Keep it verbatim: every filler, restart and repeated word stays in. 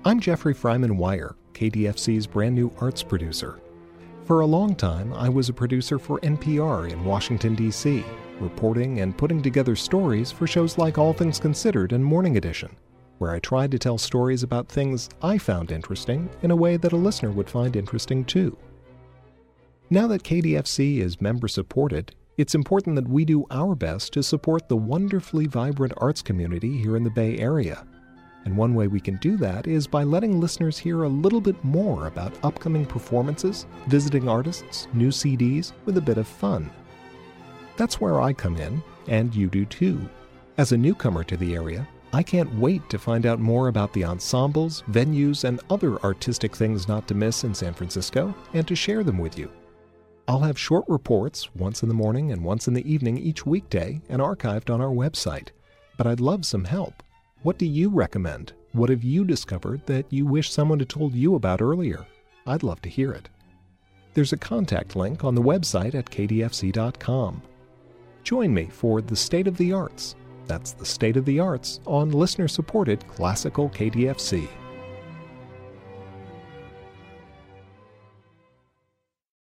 I'm Jeffrey Fryman-Wire, K D F C's brand new arts producer. For a long time, I was a producer for N P R in Washington, D C, reporting and putting together stories for shows like All Things Considered and Morning Edition, where I tried to tell stories about things I found interesting in a way that a listener would find interesting too. Now that K D F C is member-supported, it's important that we do our best to support the wonderfully vibrant arts community here in the Bay Area. And one way we can do that is by letting listeners hear a little bit more about upcoming performances, visiting artists, new C Ds, with a bit of fun. That's where I come in, and you do too. As a newcomer to the area, I can't wait to find out more about the ensembles, venues, and other artistic things not to miss in San Francisco, and to share them with you. I'll have short reports, once in the morning and once in the evening each weekday, and archived on our website. But I'd love some help. What do you recommend? What have you discovered that you wish someone had told you about earlier? I'd love to hear it. There's a contact link on the website at k d f c dot com. Join me for The State of the Arts. That's The State of the Arts on listener-supported Classical K D F C.